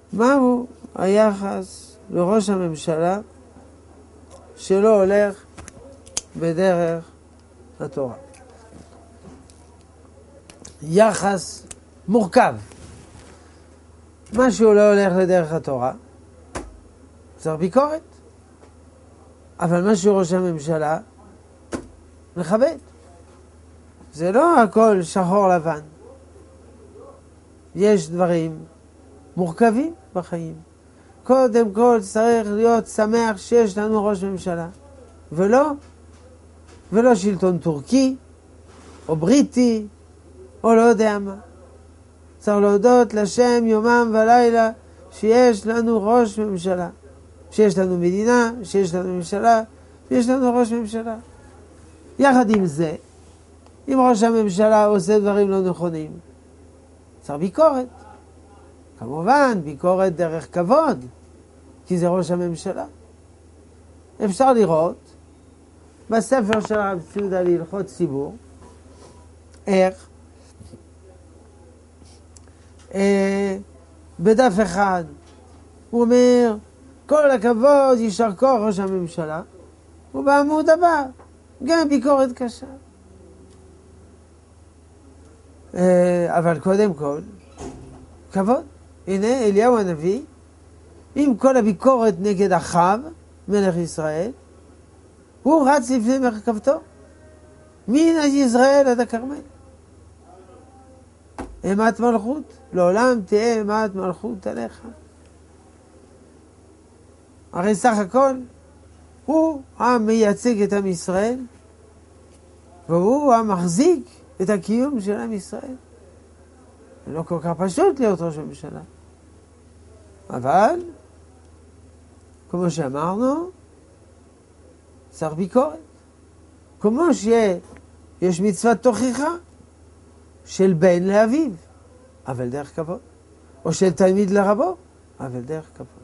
מהו היחס לראש הממשלה שלא הולך בדרך התורה? יחס מורכב. מה שהוא לא הולך לדרך התורה, צריך ביקורת. אבל מה שהוא ראש הממשלה, מכבד. זה לא הכל שחור לבן. יש דברים מורכבים בחיים. קודם כל צריך להיות שמח שיש לנו ראש ממשלה. ולא שלטון טורקי, או בריטי, או לא יודע מה. צריך להודות לשם יומם ולילה שיש לנו ראש ממשלה. שיש לנו מדינה, שיש לנו ממשלה, שיש לנו ראש ממשלה. יחד עם זה, אם ראש הממשלה עושה דברים לא נכונים, צריך ביקורת. כמובן, ביקורת דרך כבוד, כי זה ראש הממשלה. אפשר לראות בספר של הרב צבי יהודה להלכות ציבור, איך בדף אחד הוא אומר, כל הכבוד, יישר כוח ראש הממשלה, ובעמוד הבא, גם ביקורת קשה. אבל קודם כל, כבוד. הנה אליהו הנביא, עם כל הביקורת נגד אחאב, מלך ישראל, הוא רץ לפני מרכבתו, מן ישראל עד הכרמל. אימת מלכות, לעולם תהיה אימת מלכות עליך. הרי סך הכל, הוא המייצג את עם ישראל, והוא המחזיק את הקיום של עם ישראל. זה לא כל כך פשוט להיות ראש הממשלה. אבל, כמו שאמרנו, צריך ביקורת. כמו שיש מצוות תוכחה של בן לאביו, אבל דרך כבוד. או של תלמיד לרבו, אבל דרך כבוד.